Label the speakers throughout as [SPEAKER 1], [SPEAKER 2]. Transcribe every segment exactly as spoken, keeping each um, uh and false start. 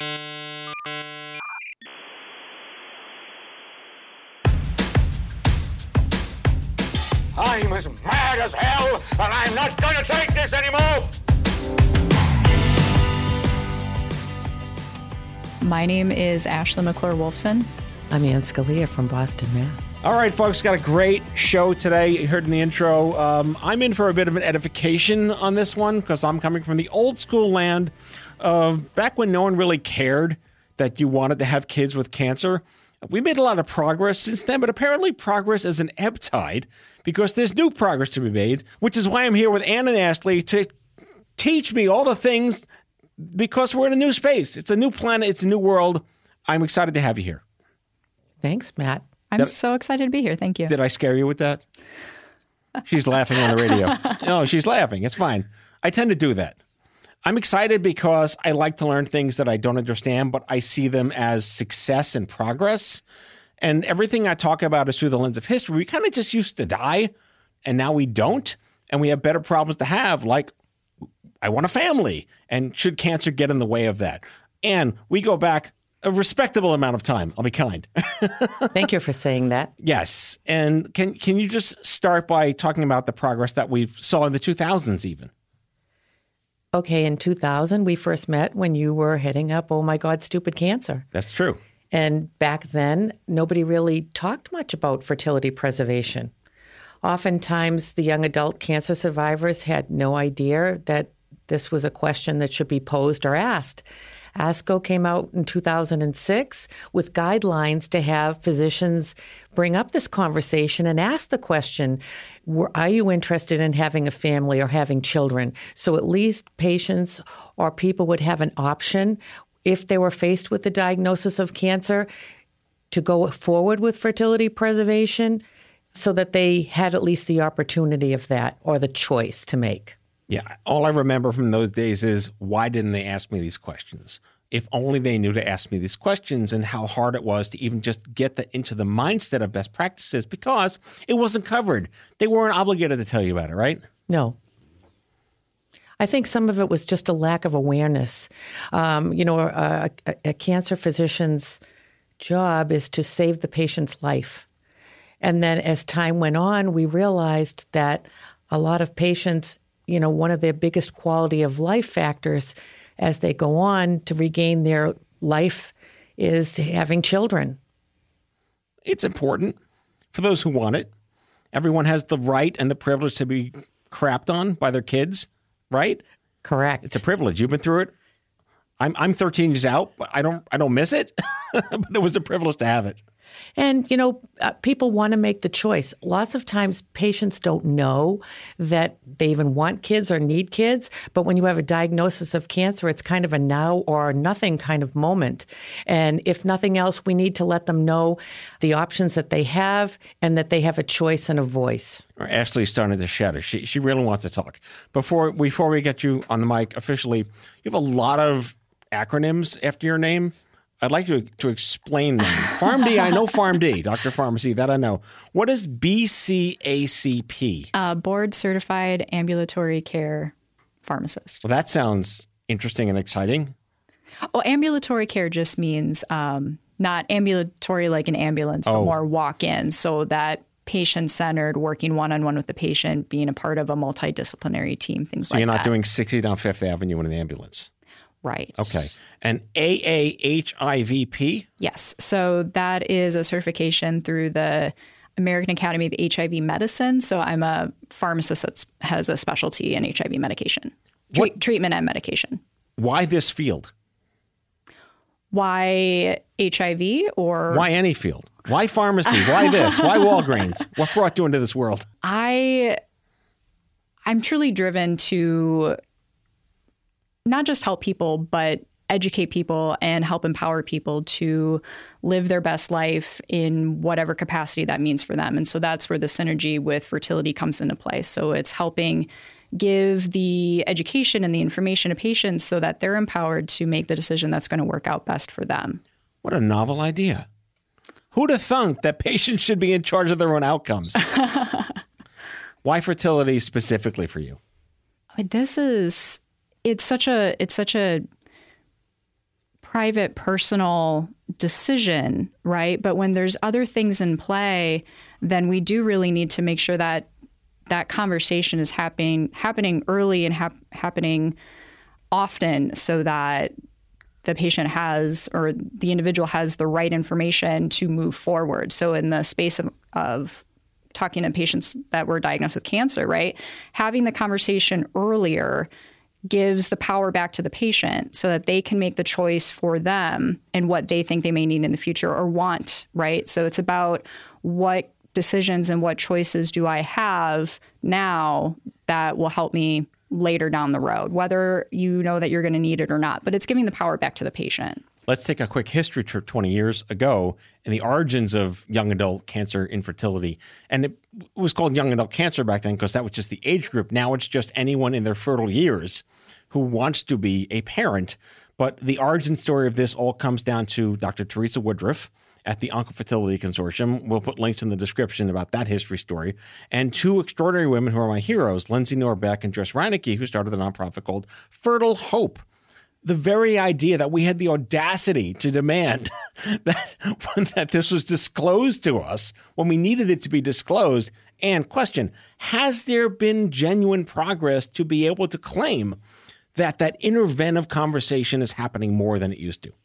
[SPEAKER 1] I'm as mad as hell, and I'm not going to take this anymore!
[SPEAKER 2] My name is Ashley McClure-Wolfson.
[SPEAKER 3] I'm Ann Scalia from Boston, Mass.
[SPEAKER 4] All right, folks, got a great show today. You heard in the intro. Um, I'm in for a bit of an edification on this one because I'm coming from the old school land of back when no one really cared that you wanted to have kids with cancer. We made a lot of progress since then, but apparently progress is an ebb tide because there's new progress to be made, which is why I'm here with Ann and Ashley to teach me all the things because we're in a new space. It's a new planet. It's a new world. I'm excited to have you here.
[SPEAKER 3] Thanks, Matt.
[SPEAKER 2] I'm
[SPEAKER 4] Did,
[SPEAKER 2] so excited to be here. Thank you.
[SPEAKER 4] Did I scare you with that? She's laughing on the radio. No, she's laughing. It's fine. I tend to do that. I'm excited because I like to learn things that I don't understand, but I see them as success and progress. And everything I talk about is through the lens of history. We kind of just used to die, and now we don't. And we have better problems to have, like I want a family. And should cancer get in the way of that? And we go back a respectable amount of time. I'll be kind.
[SPEAKER 3] Thank you for saying that.
[SPEAKER 4] Yes. And can can you just start by talking about the progress that we saw in the two thousands even?
[SPEAKER 3] Okay, in two thousand, we first met when you were heading up Oh My God, Stupid Cancer.
[SPEAKER 4] That's true.
[SPEAKER 3] And back then, nobody really talked much about fertility preservation. Oftentimes, the young adult cancer survivors had no idea that this was a question that should be posed or asked. ASCO came out in two thousand six with guidelines to have physicians bring up this conversation and ask the question, are you interested in having a family or having children? So at least patients or people would have an option if they were faced with the diagnosis of cancer to go forward with fertility preservation so that they had at least the opportunity of that or the choice to make.
[SPEAKER 4] Yeah, all I remember from those days is, why didn't they ask me these questions? If only they knew to ask me these questions, and how hard it was to even just get that into the mindset of best practices because it wasn't covered. They weren't obligated to tell you about it, right?
[SPEAKER 3] No. I think some of it was just a lack of awareness. Um, you know, a, a, a cancer physician's job is to save the patient's life. And then as time went on, we realized that a lot of patients, you know, one of their biggest quality of life factors as they go on to regain their life is having children.
[SPEAKER 4] It's important for those who want it. Everyone has the right and the privilege to be crapped on by their kids, right?
[SPEAKER 3] Correct.
[SPEAKER 4] It's a privilege. You've been through it. I'm I'm thirteen years out, but I don't I don't miss it. But it was a privilege to have it.
[SPEAKER 3] And, you know, uh, people want to make the choice. Lots of times patients don't know that they even want kids or need kids. But when you have a diagnosis of cancer, it's kind of a now or nothing kind of moment. And if nothing else, we need to let them know the options that they have and that they have a choice and a voice.
[SPEAKER 4] Ashley's starting to shatter. She she really wants to talk. Before before we get you on the mic officially, you have a lot of acronyms after your name. I'd like you to, to explain them. PharmD, I know PharmD, Doctor Pharmacy, that I know. What is B C A C P?
[SPEAKER 2] Uh, Board Certified Ambulatory Care Pharmacist.
[SPEAKER 4] Well, that sounds interesting and exciting.
[SPEAKER 2] Well, ambulatory care just means um, not ambulatory like an ambulance,
[SPEAKER 4] Oh.
[SPEAKER 2] but more walk-in. So that patient-centered, working one-on-one with the patient, being a part of a multidisciplinary team, things
[SPEAKER 4] So
[SPEAKER 2] like that.
[SPEAKER 4] you're not doing sixty down Fifth Avenue in an ambulance.
[SPEAKER 2] Right.
[SPEAKER 4] Okay. And A A H I V P?
[SPEAKER 2] Yes. So that is a certification through the American Academy of H I V Medicine. So I'm a pharmacist that has a specialty in H I V medication, Tre- treatment and medication.
[SPEAKER 4] Why this field?
[SPEAKER 2] Why H I V or?
[SPEAKER 4] Why any field? Why pharmacy? Why this? Why Walgreens? What brought you into this world?
[SPEAKER 2] I, I'm truly driven to not just help people, but educate people and help empower people to live their best life in whatever capacity that means for them. And so that's where the synergy with fertility comes into play. So it's helping give the education and the information to patients so that they're empowered to make the decision that's going to work out best for them.
[SPEAKER 4] What a novel idea. Who'd have thunk that patients should be in charge of their own outcomes? Why fertility specifically for you?
[SPEAKER 2] This is, it's such a, it's such a private, personal decision, right? But when there's other things in play, then we do really need to make sure that that conversation is happening happening early and hap- happening often, so that the patient has, or the individual has, the right information to move forward. So in the space of, of talking to patients that were diagnosed with cancer, right, having the conversation earlier gives the power back to the patient so that they can make the choice for them and what they think they may need in the future or want, right? So it's about what decisions and what choices do I have now that will help me later down the road, whether you know that you're going to need it or not. But it's giving the power back to the patient.
[SPEAKER 4] Let's take a quick history trip twenty years ago and the origins of young adult cancer infertility. And it was called young adult cancer back then because that was just the age group. Now it's just anyone in their fertile years who wants to be a parent. But the origin story of this all comes down to Doctor Teresa Woodruff at the Oncofertility Consortium. We'll put links in the description about that history story. And two extraordinary women who are my heroes, Lindsay Norbeck and Jess Reinecke, who started a nonprofit called Fertile Hope. The very idea that we had the audacity to demand that, that this was disclosed to us when we needed it to be disclosed. And question, has there been genuine progress to be able to claim that that interventive conversation is happening more than it used to?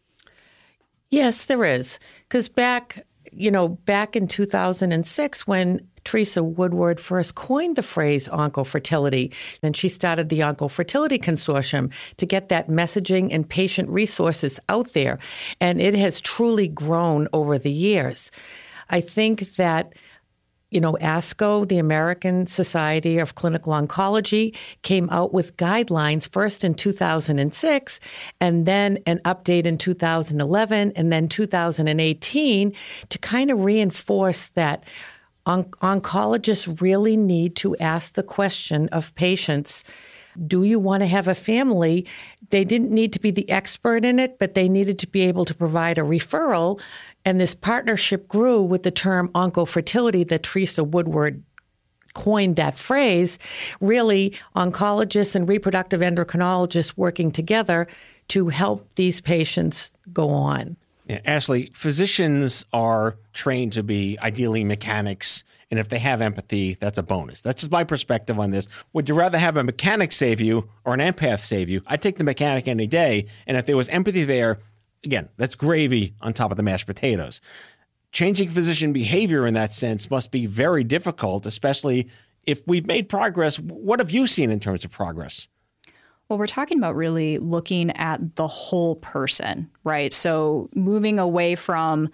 [SPEAKER 3] Yes, there is. Because back, you know, back in two thousand six, when Teresa Woodward first coined the phrase oncofertility, and she started the Oncofertility Consortium to get that messaging and patient resources out there. And it has truly grown over the years. I think that, you know, ASCO, the American Society of Clinical Oncology, came out with guidelines first in two thousand six, and then an update in two thousand eleven, and then two thousand eighteen to kind of reinforce that on- oncologists really need to ask the question of patients, do you want to have a family? They didn't need to be the expert in it, but they needed to be able to provide a referral. And this partnership grew with the term oncofertility that Teresa Woodward coined that phrase. Really, oncologists and reproductive endocrinologists working together to help these patients go on.
[SPEAKER 4] Yeah, Ashley, physicians are trained to be ideally mechanics, and if they have empathy, that's a bonus. That's just my perspective on this. Would you rather have a mechanic save you or an empath save you? I'd take the mechanic any day, and if there was empathy there, again, that's gravy on top of the mashed potatoes. Changing physician behavior in that sense must be very difficult, especially if we've made progress. What have you seen in terms of progress?
[SPEAKER 2] Well, we're talking about really looking at the whole person, right? So moving away from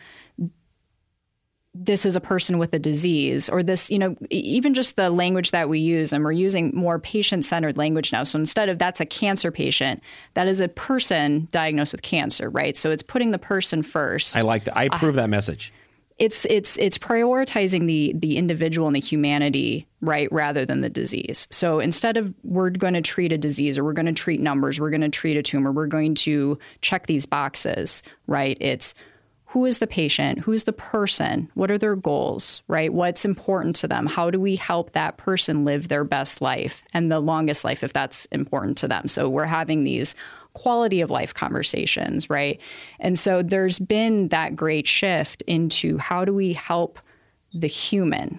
[SPEAKER 2] this is a person with a disease, or this, you know, even just the language that we use, and we're using more patient-centered language now. So instead of that's a cancer patient, that is a person diagnosed with cancer, right? So it's putting the person first.
[SPEAKER 4] I like that. I approve uh, that message.
[SPEAKER 2] It's it's it's prioritizing the the individual and the humanity, right, rather than the disease. So instead of we're going to treat a disease, or we're going to treat numbers, we're going to treat a tumor, we're going to check these boxes, right? It's who is the patient? Who's the person? What are their goals, right? What's important to them? How do we help that person live their best life and the longest life if that's important to them? So we're having these quality of life conversations, right? And so there's been that great shift into how do we help the human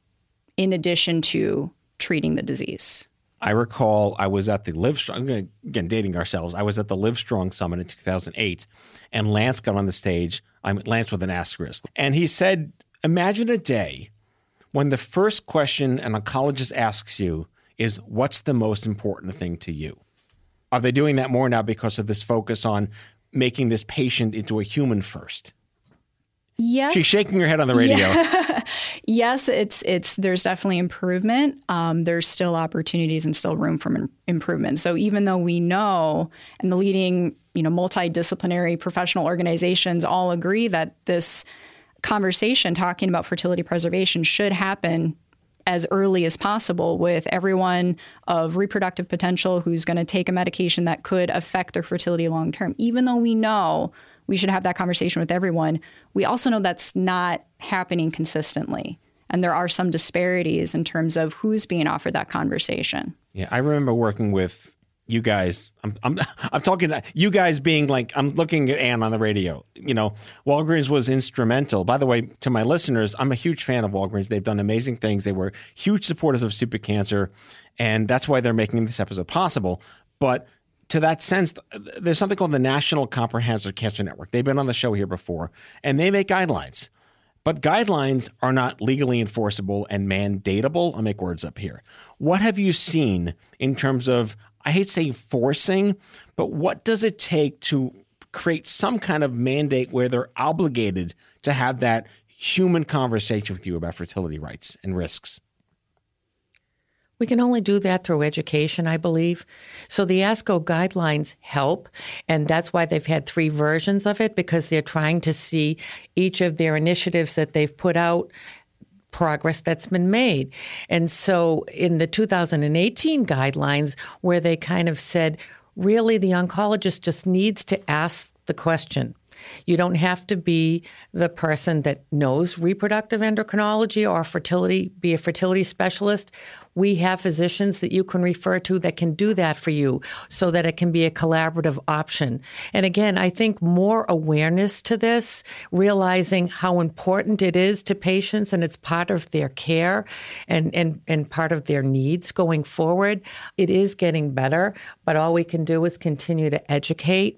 [SPEAKER 2] in addition to treating the disease.
[SPEAKER 4] I recall I was at the Livestrong, I'm going to, again, dating ourselves. I was at the Livestrong Summit in two thousand eight, and Lance got on the stage. I'm Lance with an asterisk. And he said, imagine a day when the first question an oncologist asks you is, what's the most important thing to you? Are they doing that more now because of this focus on making this patient into a human first?
[SPEAKER 2] Yes.
[SPEAKER 4] She's shaking her head on the radio.
[SPEAKER 2] Yeah. Yes, it's it's there's definitely improvement. Um, there's still opportunities and still room for im- improvement. So even though we know, and the leading, you know, multidisciplinary professional organizations all agree that this conversation talking about fertility preservation should happen as early as possible with everyone of reproductive potential who's going to take a medication that could affect their fertility long term. Even though we know we should have that conversation with everyone, we also know that's not happening consistently. And there are some disparities in terms of who's being offered that conversation.
[SPEAKER 4] Yeah, I remember working with you guys, I'm, I'm, I'm talking, you guys being like, I'm looking at Ann on the radio, you know, Walgreens was instrumental. By the way, to my listeners, I'm a huge fan of Walgreens. They've done amazing things. They were huge supporters of Stupid Cancer, and that's why they're making this episode possible. But to that sense, there's something called the National Comprehensive Cancer Network. They've been on the show here before, and they make guidelines. But guidelines are not legally enforceable and mandatable. I'll make words up here. What have you seen in terms of, I hate saying forcing, but what does it take to create some kind of mandate where they're obligated to have that human conversation with you about fertility rights and risks?
[SPEAKER 3] We can only do that through education, I believe. So the ASCO guidelines help, and that's why they've had three versions of it, because they're trying to see each of their initiatives that they've put out, progress that's been made. And so in the two thousand eighteen guidelines, where they kind of said, really, the oncologist just needs to ask the question. You don't have to be the person that knows reproductive endocrinology or fertility, be a fertility specialist. We have physicians that you can refer to that can do that for you so that it can be a collaborative option. And again, I think more awareness to this, realizing how important it is to patients and it's part of their care and, and, and part of their needs going forward. It is getting better, but all we can do is continue to educate.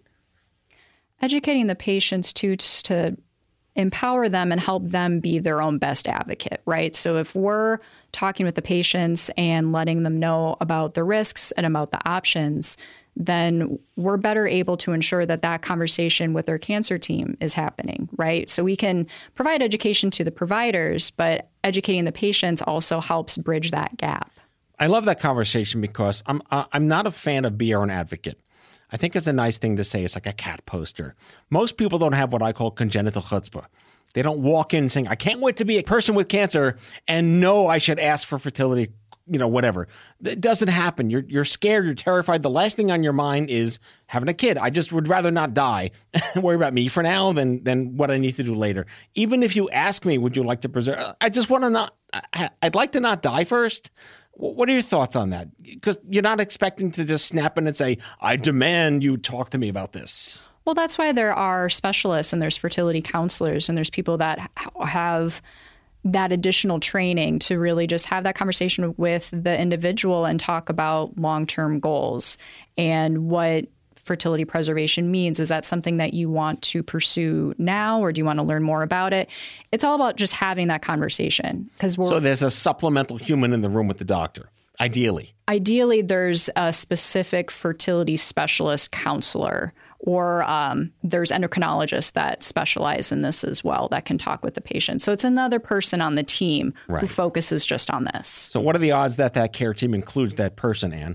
[SPEAKER 2] Educating the patients too, just to empower them and help them be their own best advocate, right? So if we're talking with the patients and letting them know about the risks and about the options, then we're better able to ensure that that conversation with their cancer team is happening, right? So we can provide education to the providers, but educating the patients also helps bridge that gap.
[SPEAKER 4] I love that conversation because I'm I'm not a fan of be your own advocate. I think it's a nice thing to say. It's like a cat poster. Most people don't have what I call congenital chutzpah. They don't walk in saying, I can't wait to be a person with cancer and know I should ask for fertility, you know, whatever. It doesn't happen. You're you're scared. You're terrified. The last thing on your mind is having a kid. I just would rather not die and worry about me for now than, than what I need to do later. Even if you ask me, would you like to preserve? I just want to not, I, I'd like to not die first. What are your thoughts on that? Because you're not expecting to just snap in and say, I demand you talk to me about this.
[SPEAKER 2] Well, that's why there are specialists and there's fertility counselors and there's people that have that additional training to really just have that conversation with the individual and talk about long-term goals and what fertility preservation means. Is that something that you want to pursue now, or do you want to learn more about it? It's all about just having that conversation. Because we're,
[SPEAKER 4] so there's a supplemental human in the room with the doctor, ideally.
[SPEAKER 2] Ideally, there's a specific fertility specialist counselor, or um, there's endocrinologists that specialize in this as well that can talk with the patient. So it's another person on the team right. who focuses just on this.
[SPEAKER 4] So what are the odds that that care team includes that person, Ann?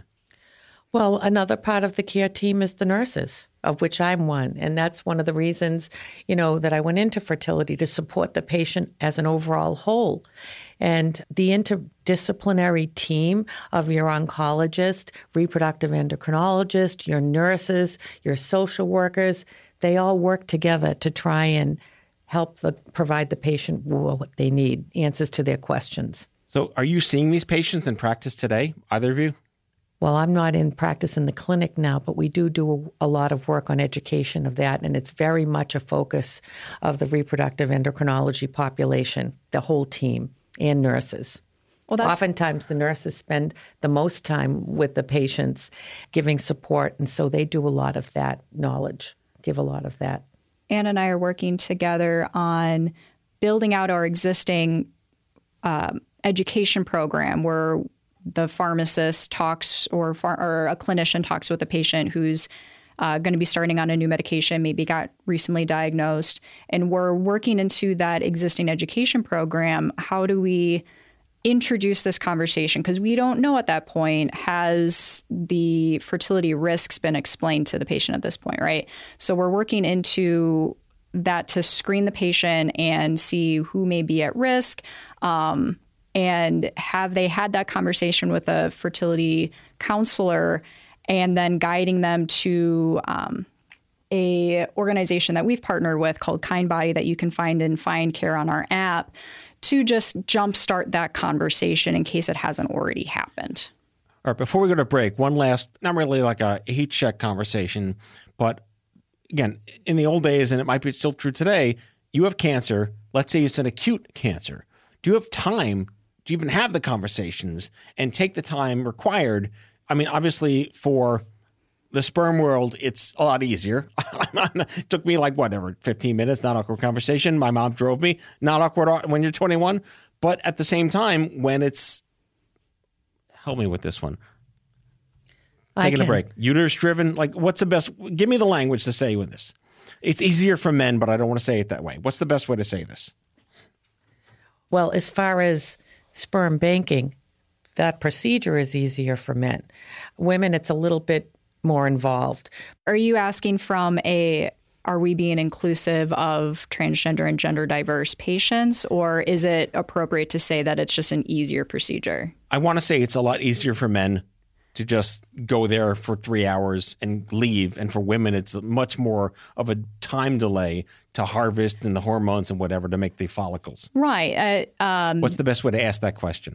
[SPEAKER 3] Well, another part of the care team is the nurses, of which I'm one. And that's one of the reasons, you know, that I went into fertility, to support the patient as an overall whole. And the interdisciplinary team of your oncologist, reproductive endocrinologist, your nurses, your social workers, they all work together to try and help the, provide the patient what they need, answers to their questions.
[SPEAKER 4] So are you seeing these patients in practice today, either of you?
[SPEAKER 3] Well, I'm not in practice in the clinic now, but we do do a, a lot of work on education of that, and it's very much a focus of the reproductive endocrinology population, the whole team, and nurses. Well, that's... Oftentimes, the nurses spend the most time with the patients giving support, and so they do a lot of that knowledge, give a lot of that.
[SPEAKER 2] Ann and I are working together on building out our existing um, education program where the pharmacist talks or, phar- or a clinician talks with a patient who's uh, going to be starting on a new medication, maybe got recently diagnosed. And we're working into that existing education program. How do we introduce this conversation? Because we don't know at that point, has the fertility risks been explained to the patient at this point, right? So we're working into that to screen the patient and see who may be at risk. Um, And have they had that conversation with a fertility counselor, and then guiding them to um, a organization that we've partnered with called Kindbody that you can find in Find Care on our app, to just jumpstart that conversation in case it hasn't already happened.
[SPEAKER 4] All right, before we go to break, one last, not really like a heat check conversation, but again, in the old days, and it might be still true today, you have cancer. Let's say it's an acute cancer. Do you have time to even have the conversations and take the time required? I mean, obviously for the sperm world, it's a lot easier. It took me like, whatever, fifteen minutes, not awkward conversation. My mom drove me, not awkward when you're twenty-one. But at the same time, when it's, help me with this one. Taking a break. Uterus driven, like what's the best, give me the language to say with this. It's easier for men, but I don't want to say it that way. What's the best way to say this?
[SPEAKER 3] Well, as far as sperm banking, that procedure is easier for men. Women, it's a little bit more involved.
[SPEAKER 2] Are you asking from a, are we being inclusive of transgender and gender diverse patients, or is it appropriate to say that it's just an easier procedure?
[SPEAKER 4] I want to say it's a lot easier for men to just go there for three hours and leave. And for women, it's much more of a time delay to harvest and the hormones and whatever to make the follicles.
[SPEAKER 2] Right. Uh, um,
[SPEAKER 4] What's the best way to ask that question?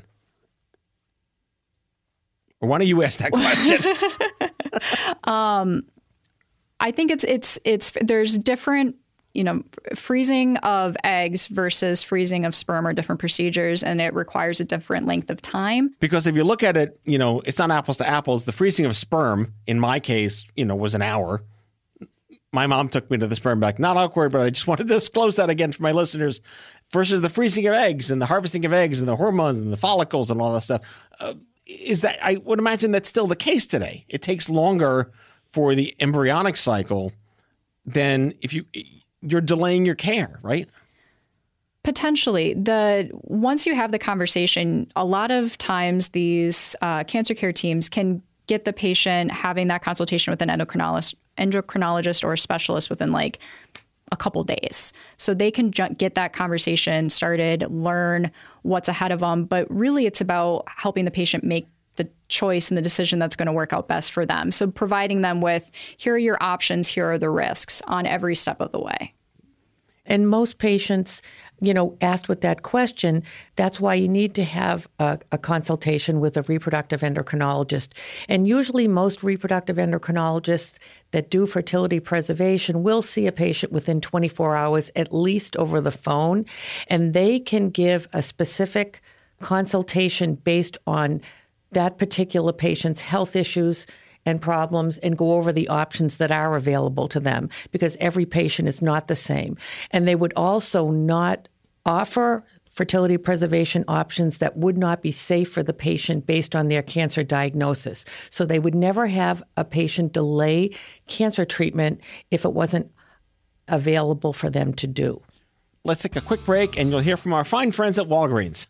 [SPEAKER 4] Or why don't you ask that question?
[SPEAKER 2] um, I think it's, it's, it's, there's different, you know, freezing of eggs versus freezing of sperm are different procedures, and it requires a different length of time.
[SPEAKER 4] Because if you look at it, you know, it's not apples to apples. The freezing of sperm, in my case, you know, was an hour. My mom took me to the sperm bank. Not awkward, but I just wanted to disclose that again for my listeners. Versus the freezing of eggs and the harvesting of eggs and the hormones and the follicles and all that stuff. Uh, is that, I would imagine that's still the case today. It takes longer for the embryonic cycle than if you... You're delaying your care, right?
[SPEAKER 2] Potentially. The once you have the conversation, a lot of times these uh, cancer care teams can get the patient having that consultation with an endocrinologist, endocrinologist or a specialist within like a couple days. So they can ju- get that conversation started, learn what's ahead of them. But really, it's about helping the patient make the choice and the decision that's going to work out best for them. So providing them with, here are your options, here are the risks on every step of the way.
[SPEAKER 3] And most patients, you know, asked with that question, that's why you need to have a, a consultation with a reproductive endocrinologist. And usually most reproductive endocrinologists that do fertility preservation will see a patient within twenty-four hours, at least over the phone, and they can give a specific consultation based on that particular patient's health issues and problems and go over the options that are available to them, because every patient is not the same. And they would also not offer fertility preservation options that would not be safe for the patient based on their cancer diagnosis. So they would never have a patient delay cancer treatment if it wasn't available for them to do.
[SPEAKER 4] Let's take a quick break and you'll hear from our fine friends at Walgreens.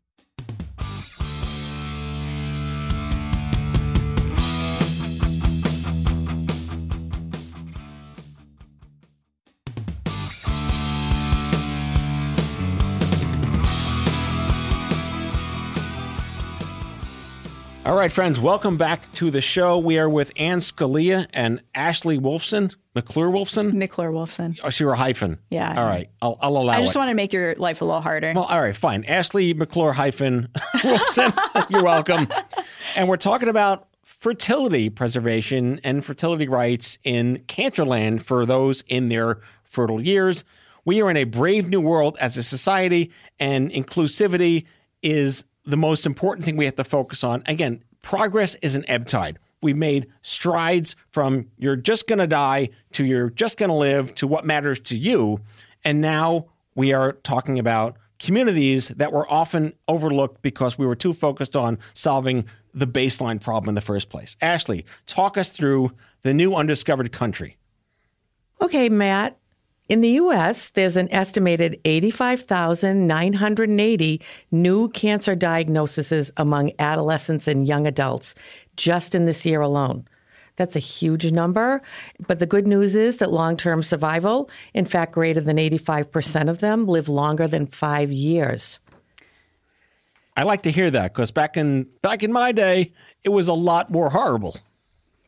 [SPEAKER 4] All right, friends, welcome back to the show. We are with Ann Scalia and Ashley Wolfson, McClure Wolfson?
[SPEAKER 2] McClure Wolfson.
[SPEAKER 4] Oh, so you're a hyphen.
[SPEAKER 2] Yeah.
[SPEAKER 4] All right, I'll, I'll allow it.
[SPEAKER 2] I just it. want to make your life a little harder.
[SPEAKER 4] Well, all right, fine. Ashley McClure hyphen Wolfson, you're welcome. And we're talking about fertility preservation and fertility rights in Cancerland for those in their fertile years. We are in a brave new world as a society, and inclusivity is the most important thing we have to focus on. Again, progress is an ebb tide. We made strides from you're just going to die to you're just going to live to what matters to you. And now we are talking about communities that were often overlooked because we were too focused on solving the baseline problem in the first place. Ashley, talk us through the new undiscovered country.
[SPEAKER 3] Okay, Matt. In the U S, there's an estimated eighty-five thousand nine hundred eighty new cancer diagnoses among adolescents and young adults just in this year alone. That's a huge number, but the good news is that long-term survival, in fact, greater than eighty-five percent of them live longer than five years.
[SPEAKER 4] I like to hear that because back in back in my day, it was a lot more horrible.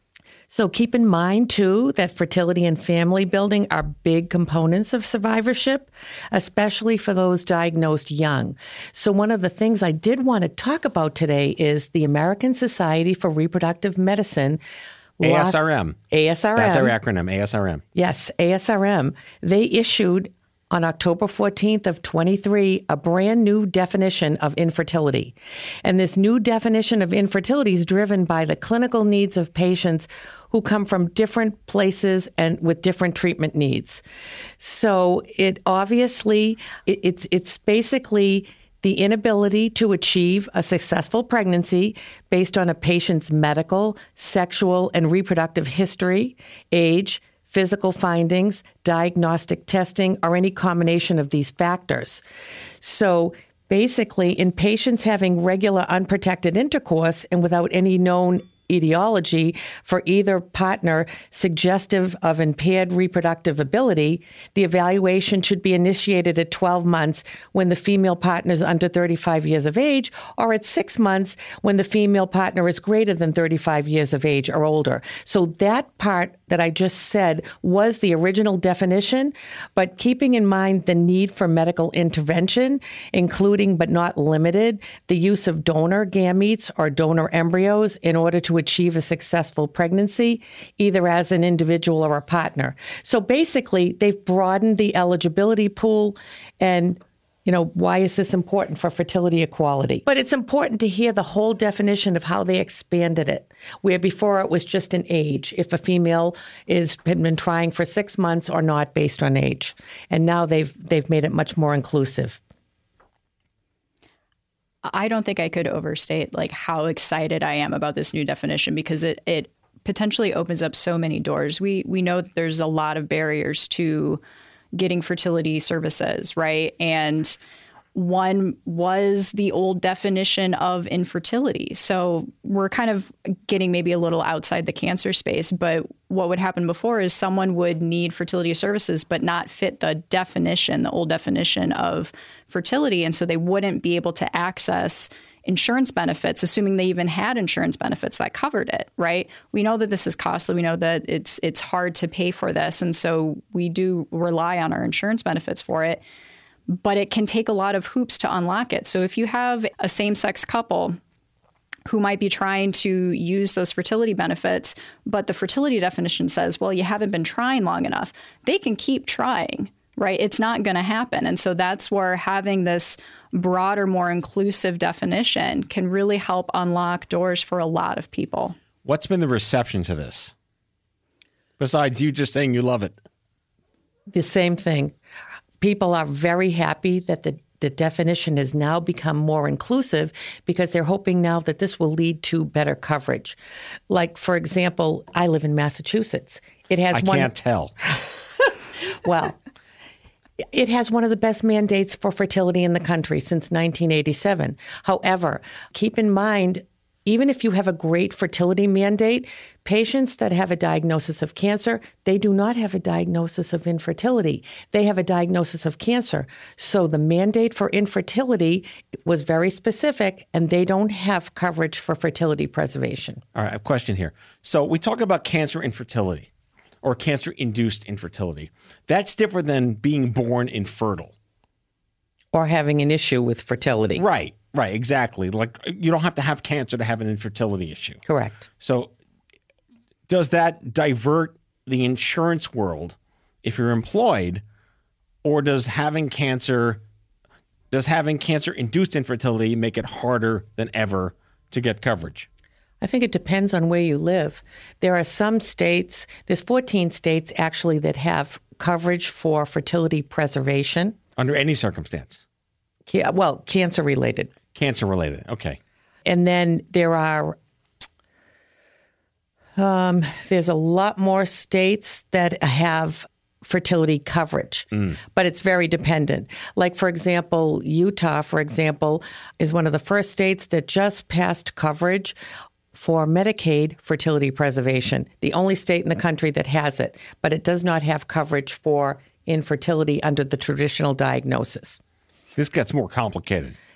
[SPEAKER 3] So keep in mind, too, that fertility and family building are big components of survivorship, especially for those diagnosed young. So one of the things I did want to talk about today is the American Society for Reproductive Medicine.
[SPEAKER 4] A S R M.
[SPEAKER 3] A S R M.
[SPEAKER 4] That's our acronym, A S R M.
[SPEAKER 3] Yes, A S R M. They issued on October fourteenth of twenty-three, a brand new definition of infertility. And this new definition of infertility is driven by the clinical needs of patients who come from different places and with different treatment needs. So it obviously, it, it's it's basically the inability to achieve a successful pregnancy based on a patient's medical, sexual, and reproductive history, age, physical findings, diagnostic testing, or any combination of these factors. So basically, in patients having regular unprotected intercourse and without any known etiology for either partner suggestive of impaired reproductive ability, the evaluation should be initiated at twelve months when the female partner is under thirty-five years of age, or at six months when the female partner is greater than thirty-five years of age or older. So that part that I just said was the original definition, but keeping in mind the need for medical intervention, including but not limited the use of donor gametes or donor embryos in order to achieve a successful pregnancy, either as an individual or a partner. So basically, they've broadened the eligibility pool. And you know, why is this important for fertility equality? But it's important to hear the whole definition of how they expanded it, where before it was just an age, if a female is had been trying for six months or not based on age. And now they've they've made it much more inclusive.
[SPEAKER 2] I don't think I could overstate like how excited I am about this new definition, because it it potentially opens up so many doors. We we know that there's a lot of barriers to getting fertility services, right? And one was the old definition of infertility. So we're kind of getting maybe a little outside the cancer space, but what would happen before is someone would need fertility services but not fit the definition, the old definition of fertility. And so they wouldn't be able to access insurance benefits, assuming they even had insurance benefits that covered it, right? We know that this is costly. We know that it's it's hard to pay for this. And so we do rely on our insurance benefits for it. But it can take a lot of hoops to unlock it. So if you have a same-sex couple who might be trying to use those fertility benefits, but the fertility definition says, well, you haven't been trying long enough, they can keep trying, right? It's not going to happen. And so that's where having this broader, more inclusive definition can really help unlock doors for a lot of people.
[SPEAKER 4] What's been the reception to this? Besides you just saying you love it.
[SPEAKER 3] The same thing. People are very happy that the, the definition has now become more inclusive because they're hoping now that this will lead to better coverage. Like, for example, I live in Massachusetts. It has
[SPEAKER 4] I
[SPEAKER 3] one,
[SPEAKER 4] can't tell.
[SPEAKER 3] Well, it has one of the best mandates for fertility in the country since nineteen eighty-seven. However, keep in mind, even if you have a great fertility mandate, patients that have a diagnosis of cancer, they do not have a diagnosis of infertility. They have a diagnosis of cancer. So the mandate for infertility was very specific, and they don't have coverage for fertility preservation.
[SPEAKER 4] All right, I have a question here. So we talk about cancer infertility or cancer-induced infertility. That's different than being born infertile.
[SPEAKER 3] Or having an issue with fertility.
[SPEAKER 4] Right. Right, exactly. Like, you don't have to have cancer to have an infertility issue.
[SPEAKER 3] Correct.
[SPEAKER 4] So does that divert the insurance world if you're employed, or does having cancer, does having cancer-induced infertility make it harder than ever to get coverage?
[SPEAKER 3] I think it depends on where you live. There are some states, there's fourteen states actually that have coverage for fertility preservation.
[SPEAKER 4] Under any circumstance?
[SPEAKER 3] Yeah, well, cancer-related.
[SPEAKER 4] Cancer-related, okay.
[SPEAKER 3] And then there are, um, there's a lot more states that have fertility coverage, mm. but it's very dependent. Like, for example, Utah, for example, is one of the first states that just passed coverage for Medicaid fertility preservation, the only state in the country that has it, but it does not have coverage for infertility under the traditional diagnosis.
[SPEAKER 4] This gets more complicated.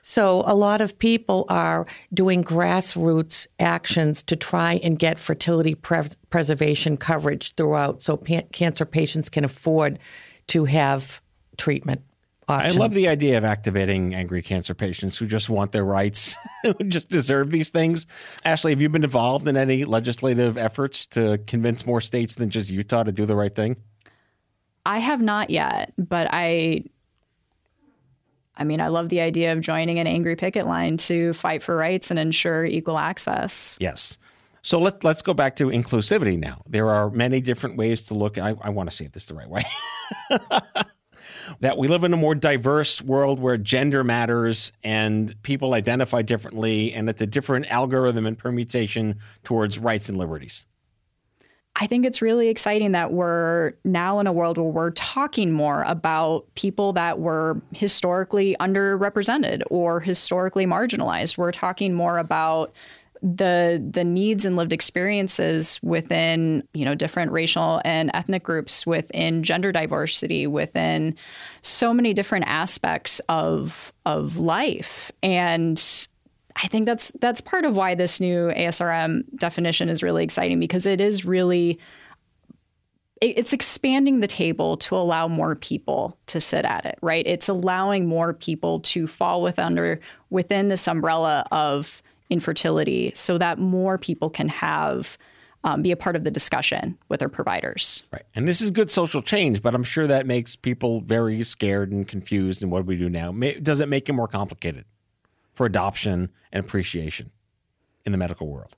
[SPEAKER 3] So a lot of people are doing grassroots actions to try and get fertility pre- preservation coverage throughout so pa- cancer patients can afford to have treatment options.
[SPEAKER 4] I love the idea of activating angry cancer patients who just want their rights, who just deserve these things. Ashley, have you been involved in any legislative efforts to convince more states than just Utah to do the right thing?
[SPEAKER 2] I have not yet, but I... I mean, I love the idea of joining an angry picket line to fight for rights and ensure equal access.
[SPEAKER 4] Yes. So let's let's go back to inclusivity now. There are many different ways to look. I, I want to say this the right way. That we live in a more diverse world where gender matters and people identify differently, and it's a different algorithm and permutation towards rights and liberties.
[SPEAKER 2] I think it's really exciting that we're now in a world where we're talking more about people that were historically underrepresented or historically marginalized. We're talking more about the the needs and lived experiences within, you know, different racial and ethnic groups, within gender diversity, within so many different aspects of of life. And I think that's that's part of why this new A S R M definition is really exciting, because it is really it's expanding the table to allow more people to sit at it, right? It's allowing more people to fall with under within this umbrella of infertility so that more people can have um, be a part of the discussion with their providers.
[SPEAKER 4] Right. And this is good social change, but I'm sure that makes people very scared and confused. And what do we do now? Does it make it more complicated for adoption and appreciation in the medical world?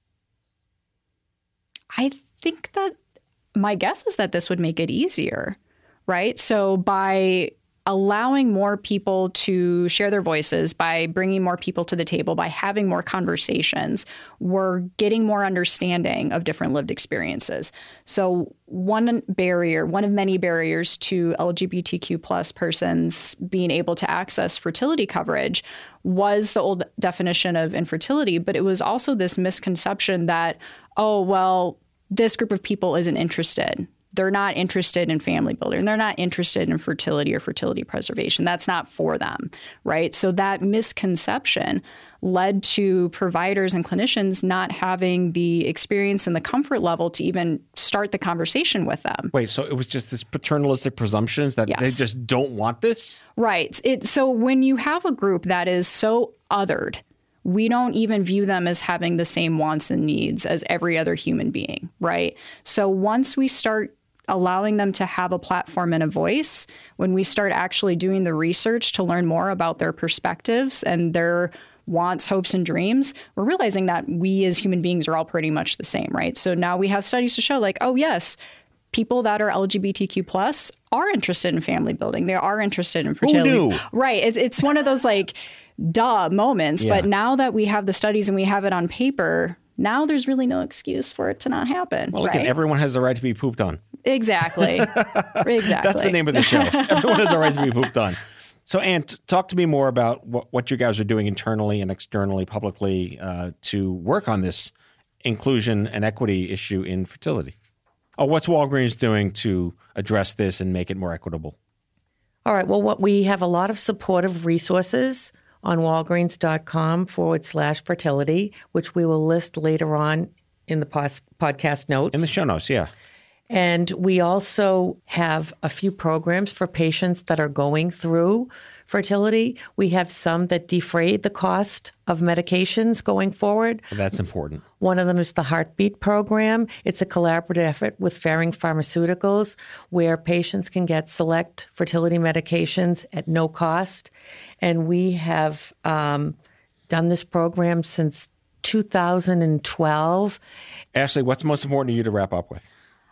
[SPEAKER 2] I think that my guess is that this would make it easier, right? So by allowing more people to share their voices, by bringing more people to the table, by having more conversations, we're getting more understanding of different lived experiences. So one barrier, one of many barriers to L G B T Q plus persons being able to access fertility coverage was the old definition of infertility, but it was also this misconception that, oh, well, this group of people isn't interested. They're not interested in family building. They're not interested in fertility or fertility preservation. That's not for them, right? So that misconception led to providers and clinicians not having the experience and the comfort level to even start the conversation with them.
[SPEAKER 4] Wait, so it was just this paternalistic presumptions that
[SPEAKER 2] Yes.
[SPEAKER 4] they just don't want this?
[SPEAKER 2] Right. It, so when you have a group that is so othered, we don't even view them as having the same wants and needs as every other human being, right? So once we start allowing them to have a platform and a voice, when we start actually doing the research to learn more about their perspectives and their wants, hopes, and dreams, we're realizing that we as human beings are all pretty much the same, right? So now we have studies to show like, oh, yes, people that are L G B T Q plus are interested in family building. They are interested in fertility.
[SPEAKER 4] Who knew?
[SPEAKER 2] Right. It's, it's one of those like, duh moments.
[SPEAKER 4] Yeah.
[SPEAKER 2] But now that we have the studies and we have it on paper, now there's really no excuse for it to not happen.
[SPEAKER 4] Well, look,
[SPEAKER 2] right?
[SPEAKER 4] everyone has the right to be pooped on.
[SPEAKER 2] Exactly. Exactly.
[SPEAKER 4] That's the name of the show. Everyone has a right to be pooped on. So, Ann, t- talk to me more about what, what you guys are doing internally and externally, publicly, uh, to work on this inclusion and equity issue in fertility. Oh, what's Walgreens doing to address this and make it more equitable?
[SPEAKER 3] All right. Well, what we have a lot of supportive resources on walgreens.com forward slash fertility, which we will list later on in the pos- podcast notes.
[SPEAKER 4] In the show notes, yeah.
[SPEAKER 3] And we also have a few programs for patients that are going through fertility. We have some that defray the cost of medications going forward.
[SPEAKER 4] Well, that's important.
[SPEAKER 3] One of them is the Heartbeat program. It's a collaborative effort with Ferring Pharmaceuticals where patients can get select fertility medications at no cost. And we have um, done this program since two thousand twelve.
[SPEAKER 4] Ashley, what's most important to you to wrap up with?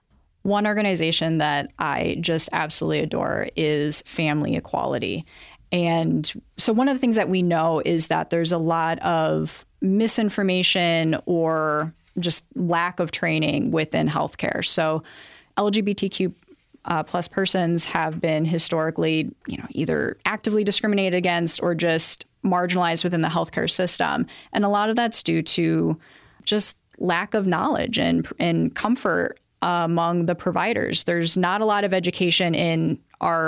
[SPEAKER 2] One organization that I just absolutely adore is Family Equality. And so one of the things that we know is that there's a lot of misinformation or just lack of training within healthcare. So L G B T Q uh, plus persons have been historically, you know, either actively discriminated against or just marginalized within the healthcare system. And a lot of that's due to just lack of knowledge and, and comfort uh, among the providers. There's not a lot of education in our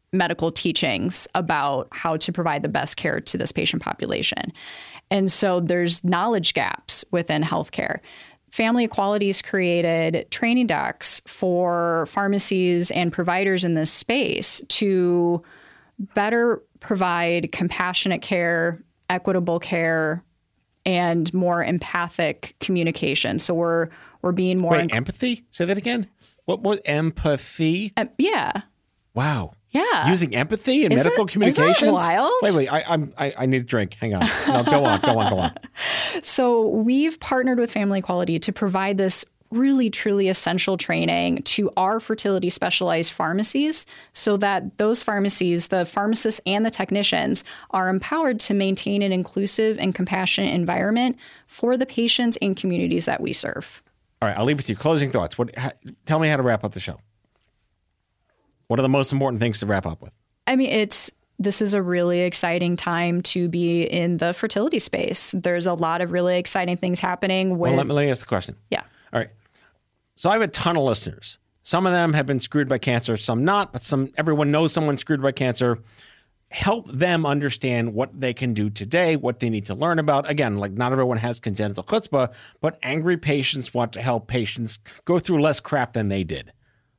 [SPEAKER 2] medical teachings about how to provide the best care to this patient population. And so there's knowledge gaps within healthcare. Family Equality's created training docs for pharmacies and providers in this space to better provide compassionate care, equitable care, and more empathic communication. So we're we're being more
[SPEAKER 4] Wait, inc- empathy? Say that again. What was empathy?
[SPEAKER 2] Uh, yeah.
[SPEAKER 4] Wow.
[SPEAKER 2] Yeah.
[SPEAKER 4] Using empathy in
[SPEAKER 2] Is
[SPEAKER 4] medical
[SPEAKER 2] it,
[SPEAKER 4] communications?
[SPEAKER 2] Is that wild?
[SPEAKER 4] Wait, wait. I, I'm, I, I need a drink. Hang on. No, go on. Go on. Go on.
[SPEAKER 2] So we've partnered with Family Equality to provide this really, truly essential training to our fertility specialized pharmacies so that those pharmacies, the pharmacists and the technicians, are empowered to maintain an inclusive and compassionate environment for the patients and communities that we serve.
[SPEAKER 4] All right. I'll leave with you. Closing thoughts. What? How, tell me how to wrap up the show. What are the most important things to wrap up with?
[SPEAKER 2] I mean, it's this is a really exciting time to be in the fertility space. There's a lot of really exciting things happening with...
[SPEAKER 4] Well, let me, let me ask the question.
[SPEAKER 2] Yeah.
[SPEAKER 4] All right. So I have a ton of listeners. Some of them have been screwed by cancer, some not, but some everyone knows someone screwed by cancer. Help them understand what they can do today, what they need to learn about. Again, like not everyone has congenital chutzpah, but angry patients want to help patients go through less crap than they did.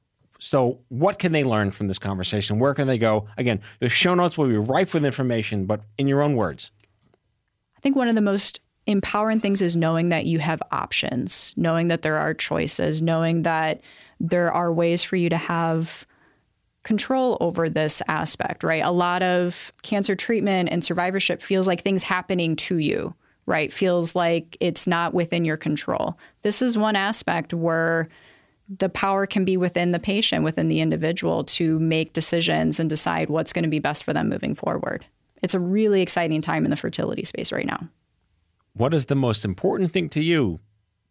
[SPEAKER 4] So what can they learn from this conversation? Where can they go? Again, the show notes will be rife with information, but in your own words.
[SPEAKER 2] I think one of the most empowering things is knowing that you have options, knowing that there are choices, knowing that there are ways for you to have control over this aspect, right? A lot of cancer treatment and survivorship feels like things happening to you, right? Feels like it's not within your control. This is one aspect where the power can be within the patient, within the individual to make decisions and decide what's going to be best for them moving forward. It's a really exciting time in the fertility space right now.
[SPEAKER 4] What is the most important thing to you,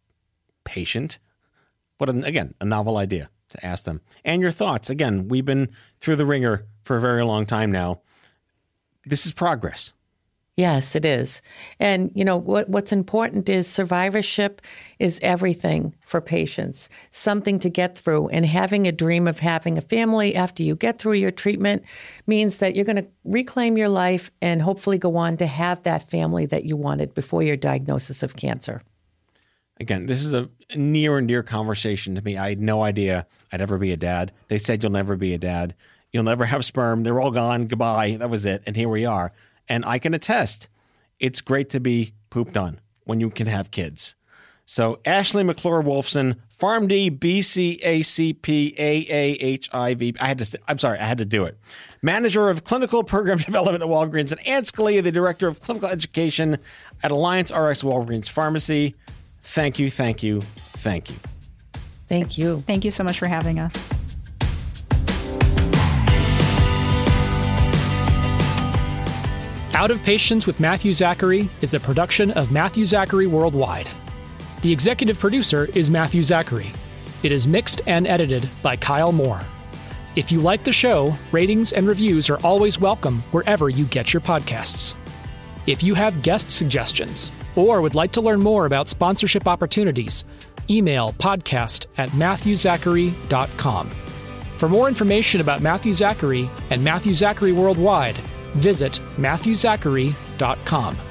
[SPEAKER 4] patient? What, an, again, a novel idea to ask them. And your thoughts. Again, we've been through the ringer for a very long time now. This is progress.
[SPEAKER 3] Yes, it is. And, you know, what what's important is survivorship is everything for patients, something to get through. And having a dream of having a family after you get through your treatment means that you're going to reclaim your life and hopefully go on to have that family that you wanted before your diagnosis of cancer.
[SPEAKER 4] Again, this is a near and dear conversation to me. I had no idea I'd ever be a dad. They said you'll never be a dad. You'll never have sperm. They're all gone. Goodbye. That was it. And here we are. And I can attest, it's great to be pooped on when you can have kids. So Ashley McClure-Wolfson, PharmD, B C A C P A A H I V. I had to. I'm sorry, I had to do it. Manager of Clinical Program Development at Walgreens, and Ann Scalia, the Director of Clinical Education at Alliance R X Walgreens Pharmacy. Thank you, thank you, thank you.
[SPEAKER 3] Thank you.
[SPEAKER 2] Thank you so much for having us.
[SPEAKER 5] Out of Patience with Matthew Zachary is a production of Matthew Zachary Worldwide. The executive producer is Matthew Zachary. It is mixed and edited by Kyle Moore. If you like the show, ratings and reviews are always welcome wherever you get your podcasts. If you have guest suggestions or would like to learn more about sponsorship opportunities, email podcast at matthew zachary dot com. For more information about Matthew Zachary and Matthew Zachary Worldwide, visit matthew zachary dot com.